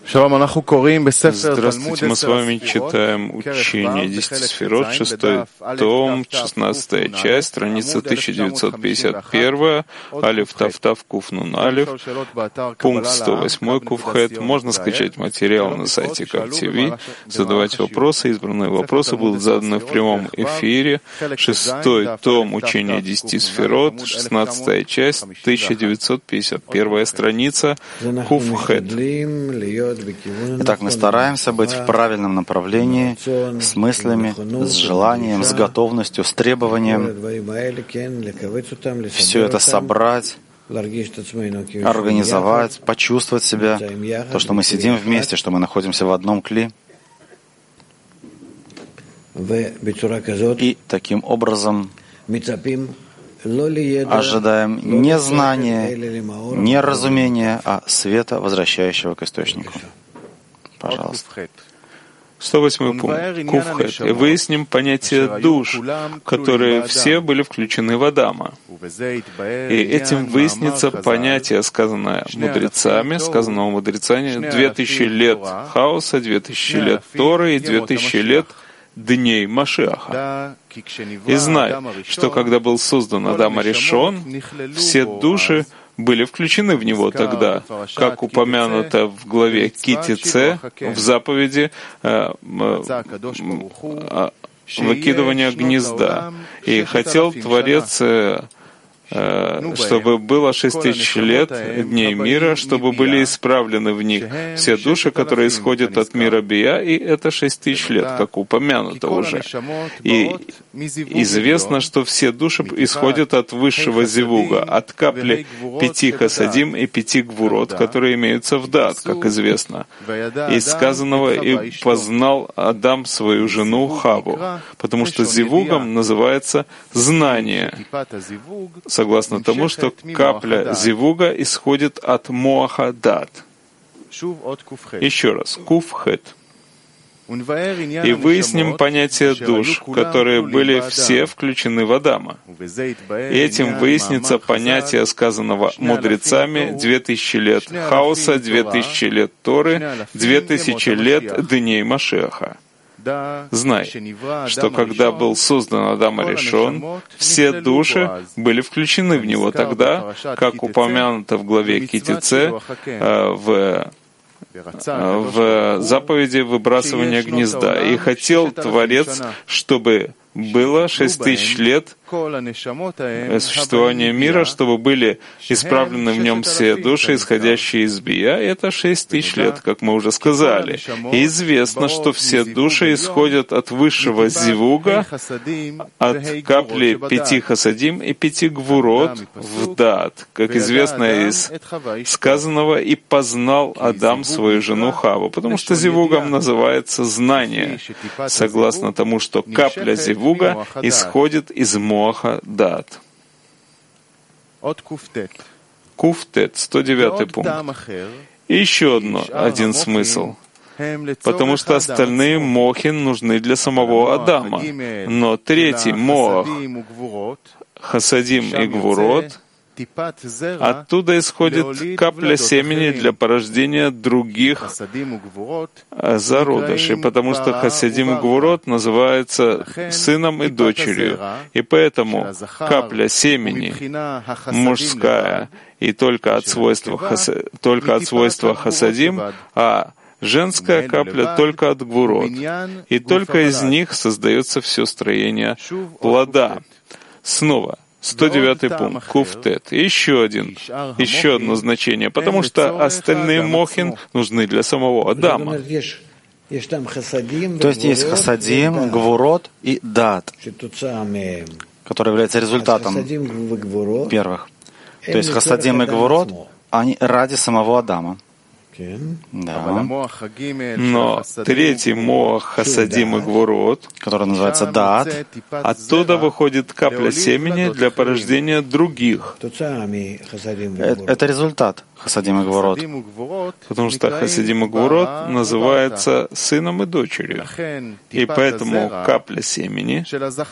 Здравствуйте, мы с вами читаем учение 10 сферот, 6 том, 16 часть, страница 1951, Алиф Тав Куф Нун Алиф, пункт 108 Куфхет. Можно скачать материал на сайте КАВ-ТВ, задавать вопросы. Избранные вопросы будут заданы в прямом эфире. 6 том, учение 10 сферот, 16 часть, 1951 страница, Куфхет. Итак, мы стараемся быть в правильном направлении, с мыслями, с желанием, с готовностью, с требованием. Все это собрать, организовать, почувствовать себя, то, что мы сидим вместе, что мы находимся в одном кли. И таким образом ожидаем не знания, не разумения, а света, возвращающего к источнику. Пожалуйста. 108 пункт. Куфхет. И выясним понятие душ, которые все были включены в Адама. И этим выяснится понятие, сказанного мудрецами, 2000 лет хаоса, 2000 лет Торы и 2000 лет дней Машиаха. И знай, что когда был создан Адам Аришон, все души были включены в него тогда, как упомянуто в главе Ки-Ти-Це, в заповеди выкидывания гнезда. И хотел Творец, чтобы было 6000 лет дней мира, чтобы были исправлены в них все души, которые исходят от мира Бия, и это 6000 лет, как упомянуто уже. И известно, что все души исходят от высшего зивуга, от капли 5 хасадим и 5 гвурот, которые имеются в дат, как известно. Из сказанного «И познал Адам свою жену Хаву», потому что зивугом называется знание, согласно тому, что капля зивуга исходит от моаха дат. Еще раз, куфхет. И выясним понятие душ, которые были все включены в Адама. И этим выяснится понятие, сказанного мудрецами, 2000 лет хаоса, 2000 лет Торы, 2000 лет дней Машиаха. Знай, что когда был создан Адам Аришон, все души были включены в него тогда, как упомянуто в главе Ки-Ти-Це, в заповеди выбрасывания гнезда. И хотел Творец, чтобы было 6000 лет существования мира, чтобы были исправлены в нем все души, исходящие из Бия. Это 6000 лет, как мы уже сказали. И известно, что все души исходят от высшего зивуга, от капли 5 хасадим и 5 гвурот в дат, как известно из сказанного «И познал Адам свою жену Хаву», потому что зивугом называется знание, согласно тому, что капля зивуга исходит из моаха дат. Куфтет, 109 пункт. И еще один смысл. Потому что остальные мохи нужны для самого Адама. Но третий моах, хасадим и гвурот, оттуда исходит капля семени для порождения других зародышей, потому что хасадим и гвурот называются сыном и дочерью. И поэтому капля семени мужская и только от свойства хасадим, а женская капля только от гвурот. И только из них создается все строение плода. Снова 109 пункт, куфтет. Еще одно значение, потому что остальные мохин нужны для самого Адама. То есть есть хасадим, гвурот и дат, который является результатом первых. То есть хасадим и гвурот, они ради самого Адама. Да. Но третий моах хасадим и гвурот, который называется дат, оттуда выходит капля семени для порождения других. Это результат хасадим и гвурот. Потому что хасадим и гвурот называется сыном и дочерью. И поэтому капля семени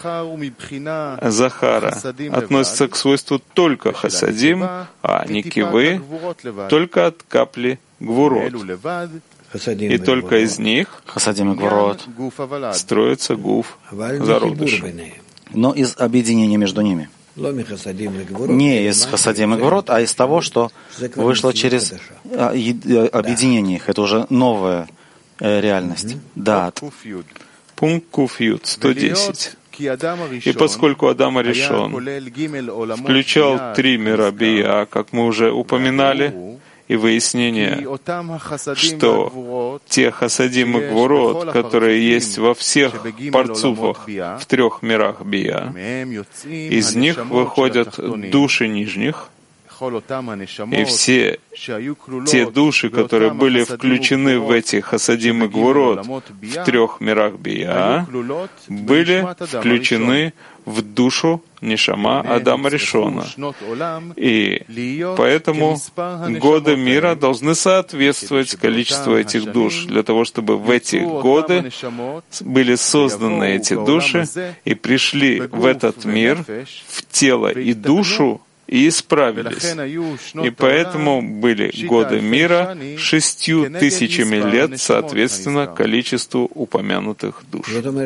Захара относится к свойству только хасадим, а никивы только от капли гвурот. И только из них Хасадим и Гворот, строится гуф, зародыш. но из объединения между ними. Не из Хасадим и Гворот, а из того, что вышло через объединение их. Это уже новая реальность. Даат. Пункт Куфьют 110. И поскольку Адам Аришон включал 3 мира Бия, как мы уже упоминали, и выяснение, что те хасадим и гвурот, которые есть во всех парцуфах в 3 мирах Бия, из них выходят души нижних, и все те души, которые были включены в эти хасадим и гвурот в 3 мирах Бия, были включены в душу Нишама Адама Ришона. И поэтому годы мира должны соответствовать количеству этих душ, для того, чтобы в эти годы были созданы эти души и пришли в этот мир, в тело и душу, и исправились. И поэтому были годы мира 6000 лет, соответственно, количеству упомянутых душ.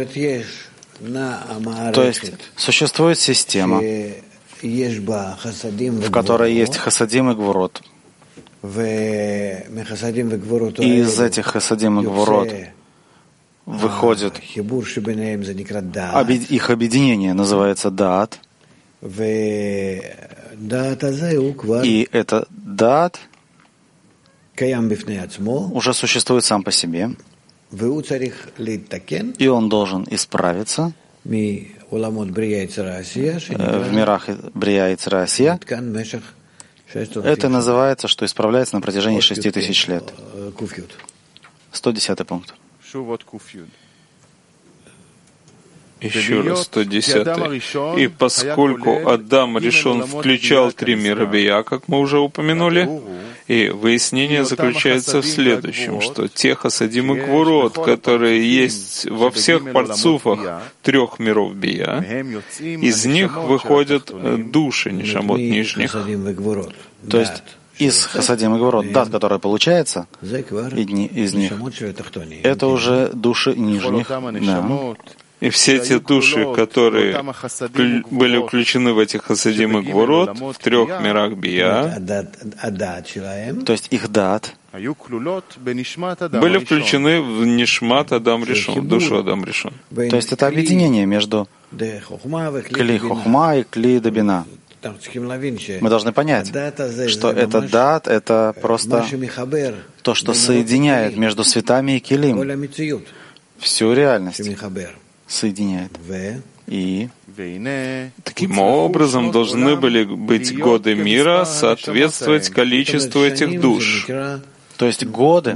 То есть существует система, в которой есть хасадим и гвурот. И из этих хасадим и гвурот выходит их объединение, называется даат. И этот даат уже существует сам по себе, и он должен исправиться в мирах Брия и Цара Асия. Это называется, что исправляется на протяжении 6000 лет. 110 пункт. Еще раз, 110. И поскольку Адам Ришон включал 3 мира Бия, как мы уже упомянули, и выяснение заключается в следующем, что те хасадим и гвурот, которые есть во всех парцуфах 3 миров Бия, из них выходят души нишамот нижних. То есть из хасадим и гвурот, дат, который получается из них, это уже души нижних. Да. И все те души, которые были включены в эти хасадим и гвурот в 3 мирах Бия, то есть их дат, были включены в Нишмат Адам Ришон, душу Адам Ришон. То есть это объединение между Кли Хохма и Кли Дабина. Мы должны понять, что этот дат — это просто то, что соединяет между светами и Келим всю реальность. Соединяет. И таким образом должны были быть годы мира соответствовать количеству этих душ. То есть годы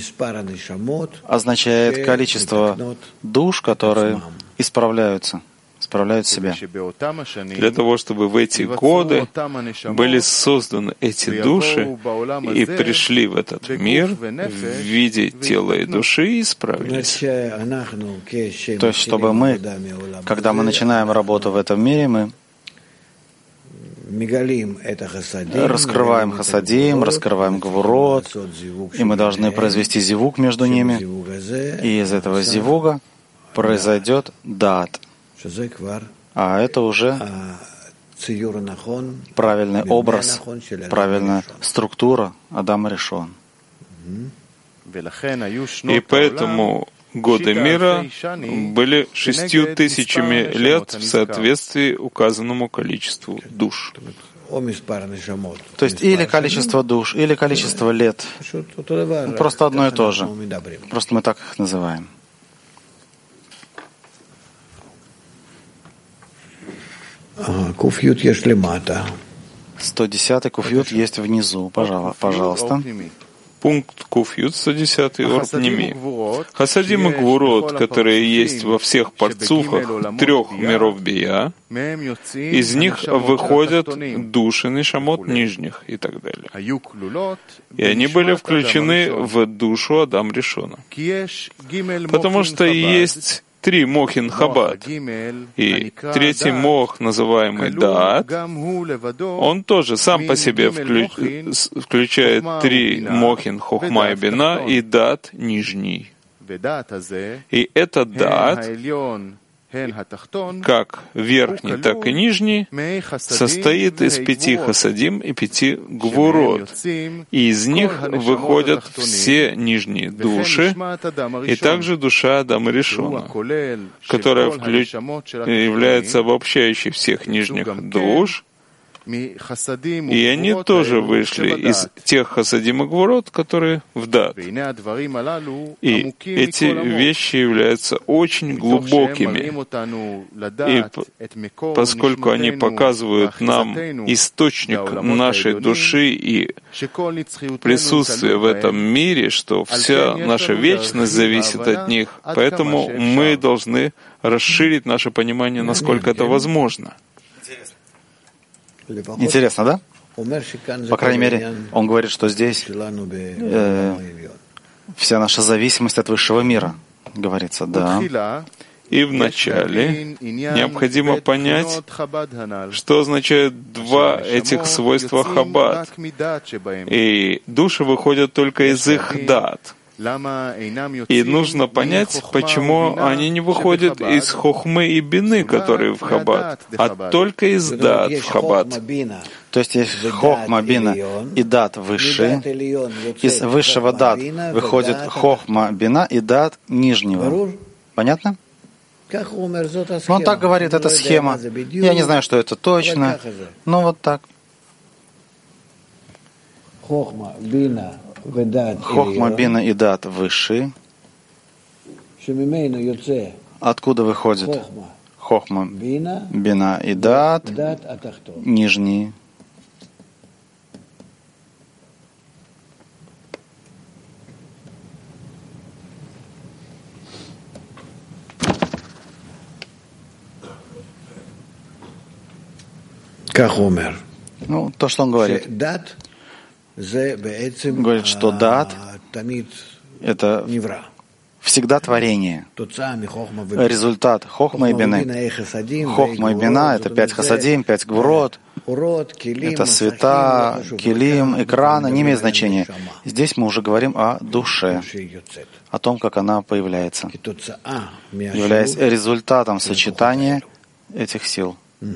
означает количество душ, которые исправляют себя. Для того, чтобы в эти годы были созданы эти души и пришли в этот мир в виде тела и души и исправились. То есть, чтобы мы, когда мы начинаем работу в этом мире, мы раскрываем хасадим, раскрываем гвурот, и мы должны произвести зивук между ними, и из этого зивуга произойдет даат. А это уже правильный образ, правильная структура Адама Ришон. И поэтому годы мира были 6000 лет в соответствии указанному количеству душ. То есть или количество душ, или количество лет. Просто одно и то же. Просто мы так их называем. 110-й куфьют есть внизу. Пожалуйста. Пункт Куфьют 110 Орпними. Хасадим и гвурот, которые есть во всех парцуфах 3 миров Бия, из них выходят души нишамот нижних и так далее. И они были включены в душу Адам Ришона. Потому что есть 3 мохин хаббат. И третий мох, называемый дат, он тоже сам по себе включает 3 мохин хохма и бина и дат нижний. И этот дат, как верхний, так и нижний, состоит из 5 хасадим и 5 гвурот. И из них выходят все нижние души, и также душа Адама Ришона, которая является обобщающей всех нижних душ. И они тоже вышли из тех хасадим и гвурот, которые в дат. И эти вещи являются очень глубокими. И поскольку они показывают нам источник нашей души и присутствие в этом мире, что вся наша вечность зависит от них, поэтому мы должны расширить наше понимание, насколько это возможно. Интересно, да? По крайней мере, он говорит, что здесь вся наша зависимость от высшего мира, говорится, да. И вначале необходимо понять, что означают 2 этих свойства хаббат. И души выходят только из их дат. И нужно понять, почему они не выходят из хохмы и бины, которые в хаббат, а только из дат в хаббат. То есть есть хохма, бина и дат высшие. Из высшего дат выходит хохма, бина и дат нижнего. Понятно? Он так говорит, это схема. Я не знаю, что это точно, но вот так. Хохма, бина и дат высшие. Откуда выходит хохма, бина и дат нижние. Ну, то, что он говорит. Говорит, что дат — это всегда творение. Результат хохма и бины. Хохма и бина — это 5 хасадим, 5 гвурот. Это света, килим, экраны, не имеет значения. Здесь мы уже говорим о душе, о том, как она появляется, являясь результатом сочетания этих сил.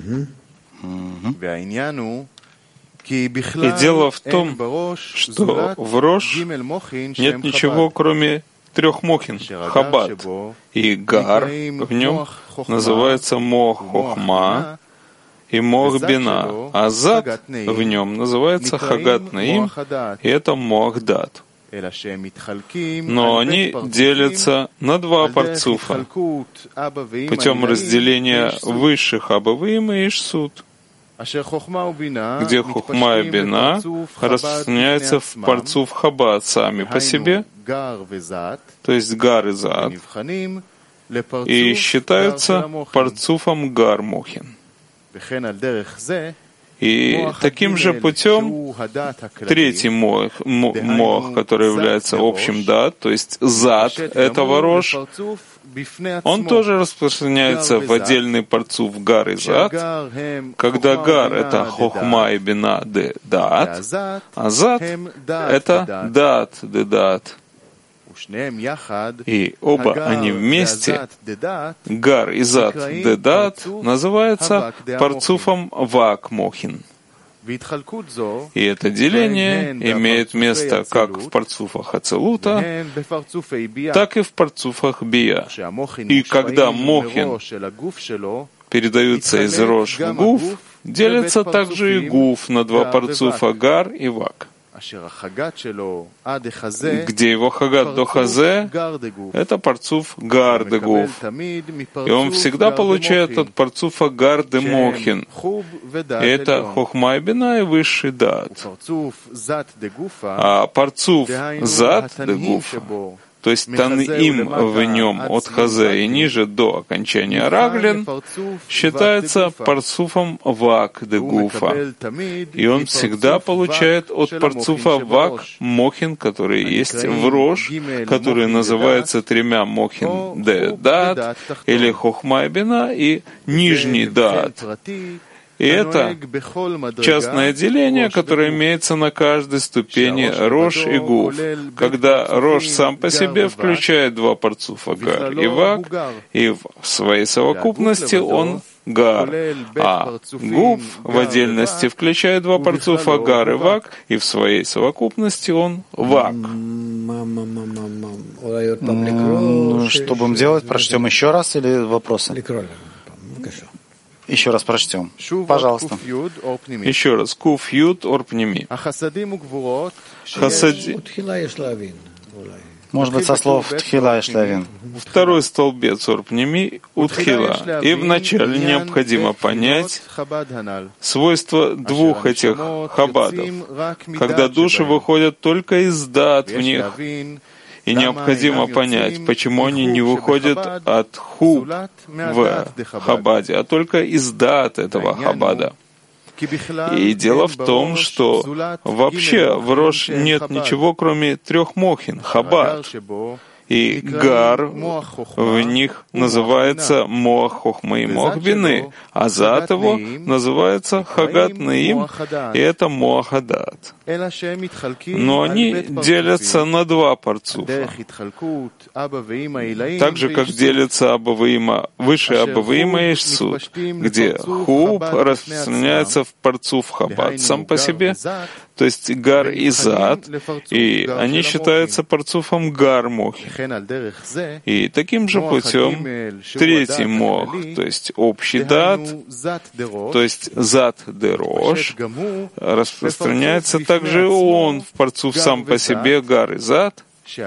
И дело в том, что в Рош нет ничего, кроме 3 мохин, хаббат, и гар в нем называется мох хохма и мох бина, а зад в нем называется хагат наим, и это мох дат. Но они делятся на 2 парцуфа путем разделения высших Абаваим и Ишсут, где хохма и бина распространяются в парцуф хаббат сами по себе, то есть гар и зад, и считаются парцуфом гар мохин. И таким же путем 3-й мох, который является общим дат, то есть зад этого рош, он тоже распространяется в отдельный парцуф гар и зад, когда гар — это хохма и бина де дат, а зад — это дат де дат. И оба они вместе, гар и зад де дат, называются парцуфом вак мохин. И это деление имеет место как в парцуфах Ацелута, так и в парцуфах Бия. И когда мохин передаются из рош в гуф, делятся также и гуф на 2 парцуфа гар и вак. Где его хагат до хазе, это парцуф гар де гуф. И он всегда получает от парцуфа гар де мохин. И это хохма и бина и высший дат. А парцуф зат де гуф, то есть Таним в нем от Хазе и ниже до окончания Раглин, считается парцуфом Вак де Гуфа. И он всегда получает от парцуфа Вак Мохин, который есть в Рош, который называется тремя Мохин де Дат, или Хохма и Бина, и нижний Дат. И это частное деление, которое имеется на каждой ступени Рош и Гуф, когда Рош сам по себе включает два парцуфа Гар и Вак, и в своей совокупности он Гар, а Гуф в отдельности включает два парцуфа Гар и Вак, и в своей совокупности он Вак. Что будем делать? Прочтем еще раз или вопросы? Еще раз прочтем. Пожалуйста. Еще раз. Куф Юд Орпними. Может быть, со слов Тхила и Шлявин. Второй столбец Орпними Утхила. И вначале необходимо понять свойства двух этих хабадов, когда души выходят только из дат в них. И необходимо понять, почему они не выходят от хуб в Хабаде, а только из дат этого Хабада. И дело в том, что вообще в Рош нет ничего, кроме трех мохин, Хабад. И Гар в них называется Моах Хохмы и Моах Бины, а зад его называется Хагат Наим, и это Моах Адат. Но они делятся на два парцуфа. Так же, как делятся Абаваима, выше Абаваима и Ишсуд, где Хуб распространяется в парцуф Хабад сам по себе, то есть Гар и Зад, и они считаются парцуфом Гар Мохи. И таким же путем третий Мох, то есть общий Дат, то есть Зад де Рош, распространяется также он в парцуф сам по себе Гар и Зад,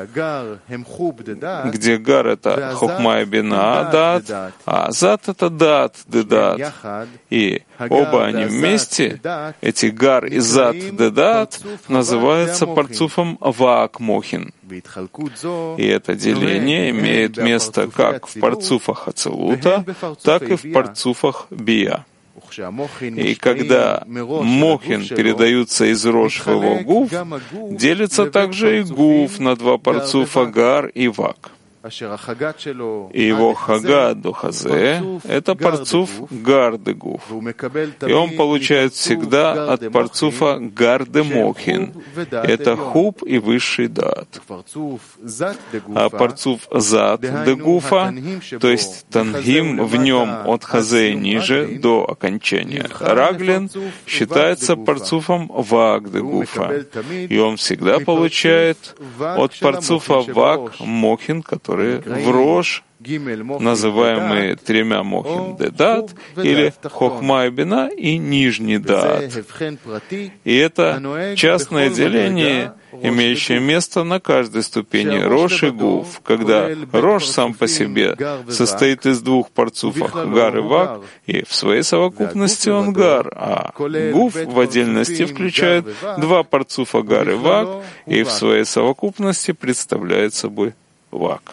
где Гар — это Хохма и Бина Дат, а Зад — это Дат де Дат. И оба они вместе, эти Гар и Зад де Дат, называются парцуфом Ваак Мохин. И это деление имеет место как в парцуфах Ацелута, так и в парцуфах Бия. И когда Мохин передаются из Рош в его Гуф, делится также и Гуф на два парцуфа Гар и Вак. И его Хагад до Хазе — это парцуф Гар де Гуф. И он получает всегда от парцуфа Гар де Мохин. Это Хуб и высший Дат. А парцуф Зад де Гуфа, то есть Тангим в нем от Хазе ниже до окончания Раглин, считается парцуфом Вак де Гуфа. И он всегда получает от парцуфа Вак Мохин, которые в Рош, называемые тремя Мохин де Дат, или Хохма и Бина, и нижний Дат. И это частное деление, имеющее место на каждой ступени Рош и Гуф, когда Рош сам по себе состоит из двух парцуфов Гар и Вак, и в своей совокупности он Гар, а Гуф в отдельности включает два парцуфа Гар и Вак, и в своей совокупности представляет собой Вак.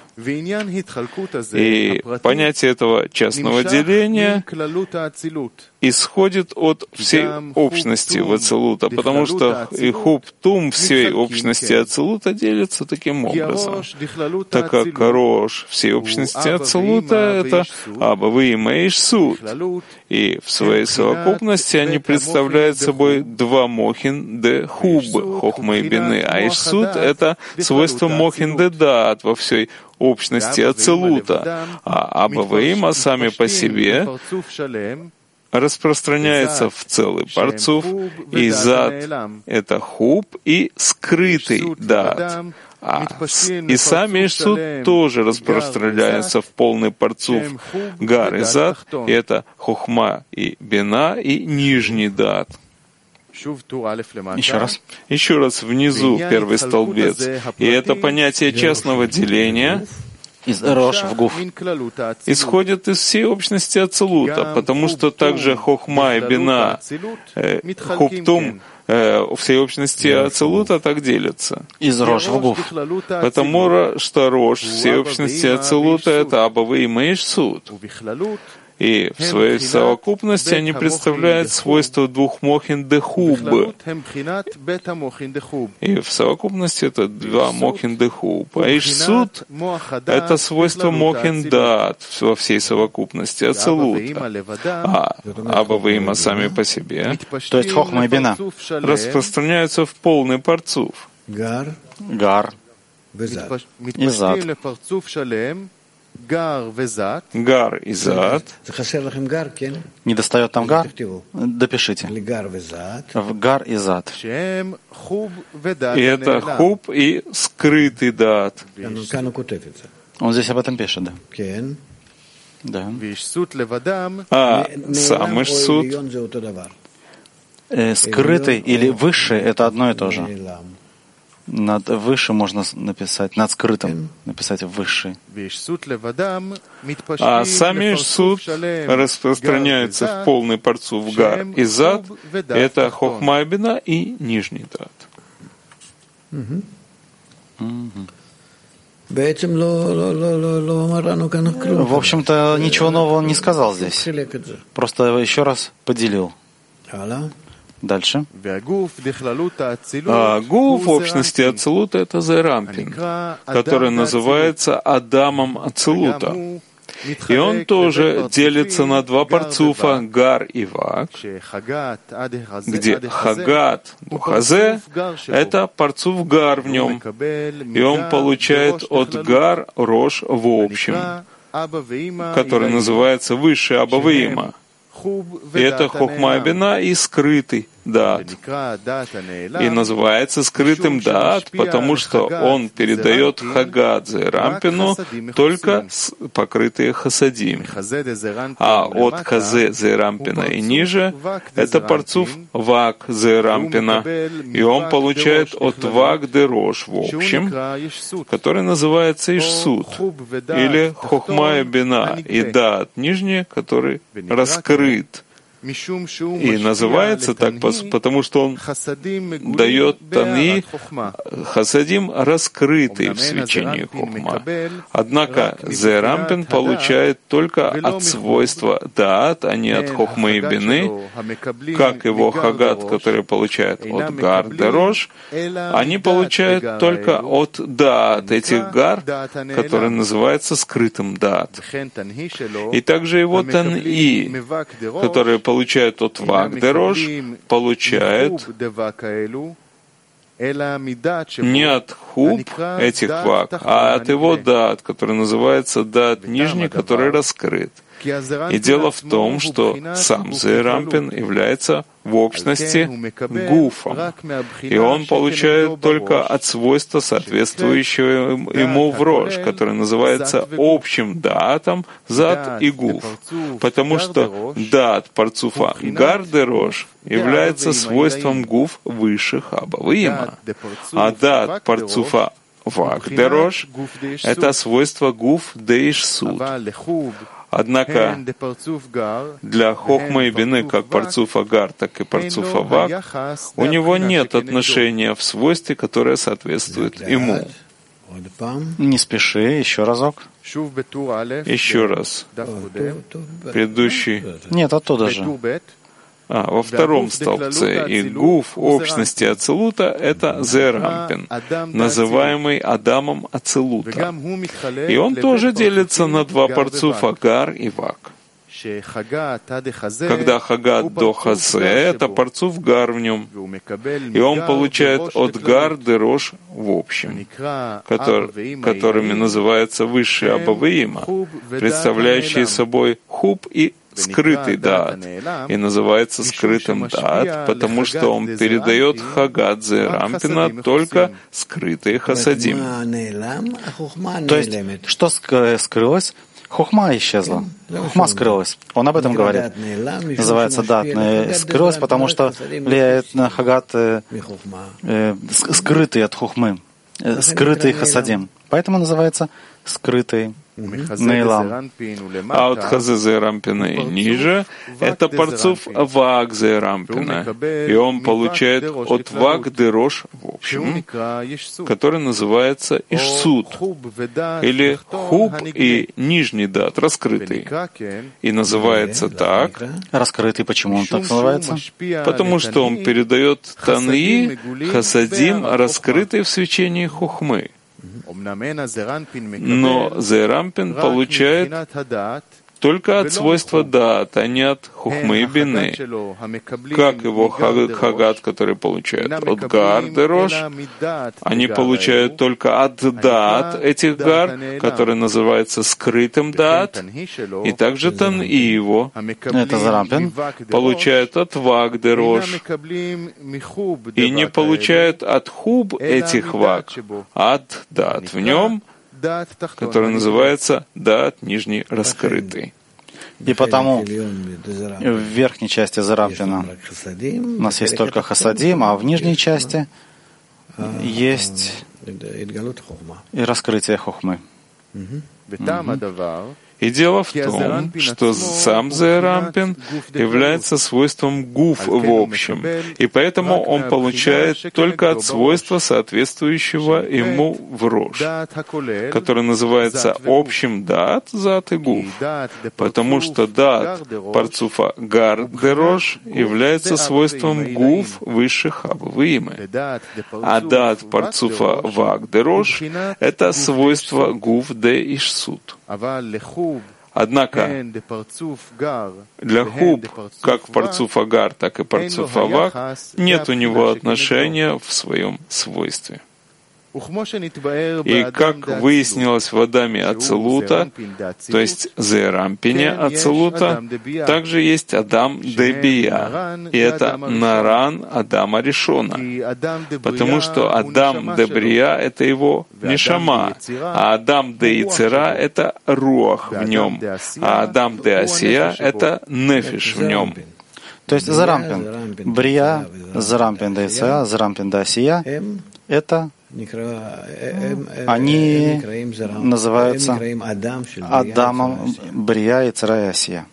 И понятие этого частного деления исходит от всей общности Ацелута, потому что и Хуб-Тум всей общности Ацелута делится таким образом. Так как Рош всей общности Ацелута — это Абаваима и Ишсуд, и в своей совокупности они представляют собой два Мохин де Хуб, Хохма и Бины, а Ишсуд — это свойство Мохин де Дат во всей общности Ацелута, а Абаваима сами по себе распространяется в целый парцуф, и Зад — это Хуб и скрытый Дат. И сами Ишсуд тоже распространяются в полный парцуф Гар и Зад, и это Хохма и Бина и нижний Дат. Еще раз внизу первый столбец. И это понятие частного деления из рош в гуф. Исходит из всей общности ацилута, потому что также хохма и бина, хуптум, всей общности ацилута так делятся. Из рош в гуф. Потому что рош всей общности ацилута — это абавы и мейшсут. И в своей совокупности они представляют свойства двух мохин де хуб. И в совокупности это два мохин де хуб. А ишсут — это свойство мохин даат во всей совокупности ацилута. А абавыима сами по себе, то есть хохма и бина, распространяются в полный парцуф. Гар и зад. Гар и зад. Не достает там гар? Допишите. В гар и зад. И это хуб и скрытый дат. Он здесь об этом пишет, да? Да. А сам ишсут, скрытый или высший — это одно и то же. Над выше можно написать, над скрытым написать высший. А сами ишсут распространяются в полный парцуф гар и зад. Это хохма и бина и нижний дат. В общем-то, ничего нового он не сказал здесь. Просто еще раз поделил. Дальше. А гуф в общности ацилута — это зерампин, который называется Адамом ацилута. И он тоже делится на два парцуфа гар и вак, где хагат до хазе — это парцуф гар в нем, и он получает от гар рош в общем, который называется высший абавыима. И это хохма и бина и скрытый дат. И называется скрытым дат, потому что он передает хагадзе рампину только покрытые хасадим. А от хазе зе рампина и ниже это парцуф вак зе рампина. И он получает от вак де рош в общем, который называется ишсут, или хохма и бина, и дат нижний, который раскрыт. И называется так, потому что он дает таны хасадим, раскрытые в свечении хохма. Однако зерампин получает только от свойства даат, а не от хохмы и бины, как его хагат, который получает от гар де рош, они получают только от даат, этих гар, который называется скрытым даат. И также его тан-и, которые получает от вак де рош, получает не от хуб этих вак, а от его дат, который называется дат нижний, который раскрыт. И дело в том, что сам зерампин является в общности гуфом, и он получает только от свойства, соответствующего ему в рош, который называется общим даатом зад и гуф, потому что дат парцуфа гар де рош является свойством гуф высших абавыима, а дат парцуфа вак де рош — это свойство гуф де ишсут. Однако для хохмы и бины как парцуфа гар, так и парцуфа вак у него нет отношения в свойстве, которое соответствует ему. Не спеши, еще разок. Еще раз. Предыдущий. Нет, оттуда же. Во втором столбце. И гуф общности ацилута — это зерампин, называемый Адамом ацилута. И он тоже делится на два парцуфа гар и вак. Когда хагат до хазе — это парцуф гар в нем, и он получает от гар де рош в общем, которыми называется высшие абавыима, представляющие собой хуб и скрытый даат, и называется скрытым даат, потому что он передает хагат зе рампина только скрытые хасадим. То есть, что скрылось? Хохма исчезла. Хохма скрылась. Он об этом говорит. Называется дат. Скрылась, потому что влияет на хагат скрытый от хохмы, скрытый хасадим. Поэтому называется скрытый Нейлам. А от Хазе Зерампина и ниже — это парцуф Ваг Зерампина. И он получает от Ваг Дерош, в общем, который называется Ишсуд, или Хуб и нижний дат, раскрытый. И называется так. Раскрытый, почему он так называется? Потому что он передает Таньи, Хасадим, раскрытый в свечении Хухмы. Но Зерампин получает только от свойства дат, а не от хухмы и бины, как его хагат, который получает от гар дерош. Они получают только от дат этих гар, который называется скрытым дат, и также тан и его, это Зерампин, получают от ваг дерош, и не получают от хуб этих ваг, а от дат в нем, который называется дат нижний раскрытый. И потому в верхней части Зерампина у нас есть только хасадим, а в нижней части есть и раскрытие хохмы. И дело в том, что сам Зерампин является свойством гуф в общем, и поэтому он получает только от свойства, соответствующего ему в рош, который называется общим дат, зат и гуф, потому что дат парцуфа гар де рош является свойством гуф высших хабвимы, а дат парцуфа ваг де рош — это свойство гуф де ишсут. Однако для хуб, как парцуф агар, так и парцуф авак, нет у него отношения в своем свойстве. И как выяснилось в Адаме Ацилута, то есть Зерампине Ацилута, также есть Адам де Бия, и это Наран Адама Ришона, потому что Адам де Брия — это его нешама, а Адам де Ицера — это руах в нем, а Адам де Асия — это нефиш в нем. То есть Зерампин, Брия, Зерампин де Ицера, Зерампин де Асия — это они называются Адамом, Брия и Цара и Асия.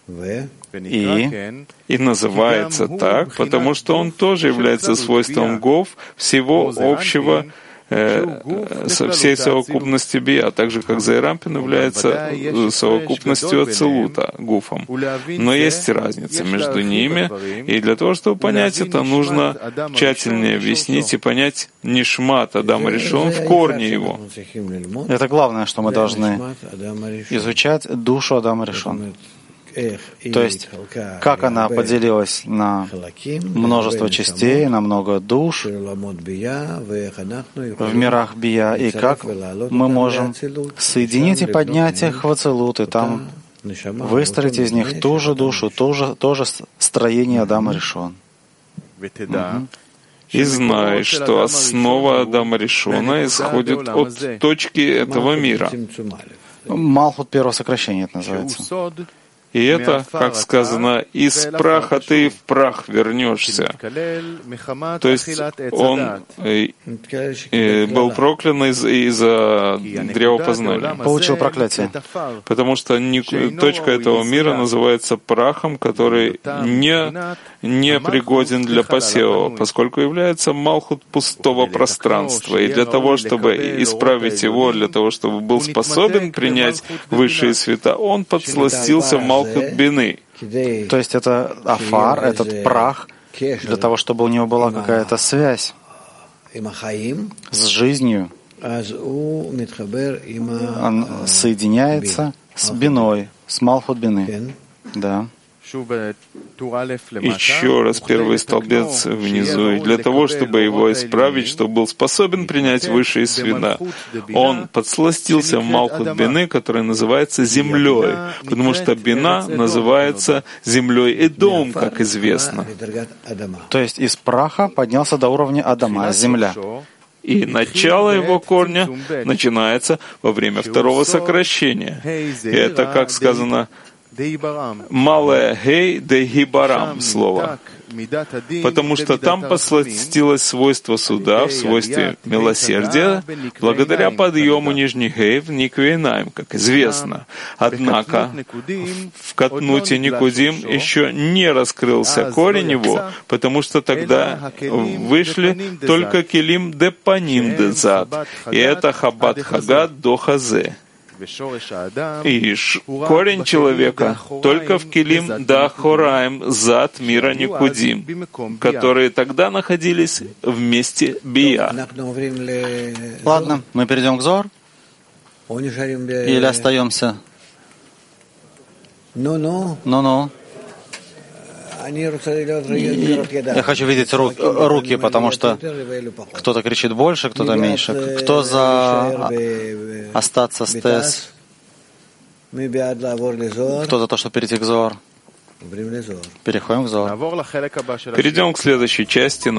И называется так, потому что он тоже является свойством гов всего общего, всей совокупности Бия, так же, как Зерампин является совокупностью Ацилута, гуфом. Но есть разница между ними, и для того, чтобы понять это, нужно тщательнее объяснить и понять нишмат Адама Ришон в корне его. Это главное, что мы должны изучать душу Адама Ришон. То есть, как она поделилась на множество частей, на много душ в мирах Бия, и как мы можем соединить и поднять их в Ацилут, и там выстроить из них ту же душу, тоже строение Адама Ришон. И знай, что основа Адама Ришона исходит от точки этого мира. Малхут первого сокращения это называется. И это, как сказано, из праха ты в прах вернешься. То есть он был проклян из-за древа познания. Получил проклятие. Потому что точка этого мира называется прахом, который не пригоден для посева, поскольку является малхут пустого пространства. И для того, чтобы исправить его, для того, чтобы был способен принять высшие света, он подсластился в малхут бины. То есть это афар, этот прах, для того, чтобы у него была какая-то связь с жизнью. Он соединяется с биной, с малхут бины. Да. Еще раз первый столбец внизу. И для того, чтобы его исправить, чтобы был способен принять высшие света, он подсластился в малхут бины, которая называется землей, потому что бина называется землей Эдом, как известно. То есть из праха поднялся до уровня Адама, земля. И начало его корня начинается во время второго сокращения. И это, как сказано, малое гей де гибарам слово, потому что там посластилось свойство суда в свойстве милосердия благодаря подъему нижних гей в Никвейнаим, как известно. Однако в Катнуте Никудим еще не раскрылся корень его, потому что тогда вышли только Келим де Паним де Зад, и это Хабат Хагат до Хазе. И корень человека только в Келим да Хораим Зад мира Никудим, которые тогда находились вместе Бия. Ладно, мы перейдем к Зор? Или остаемся? Ну-ну. Я хочу видеть руки, потому что кто-то кричит больше, кто-то меньше. Кто за остаться с ТС? Кто за то, чтобы перейти к Зор? Переходим к Зор. Перейдем к следующей части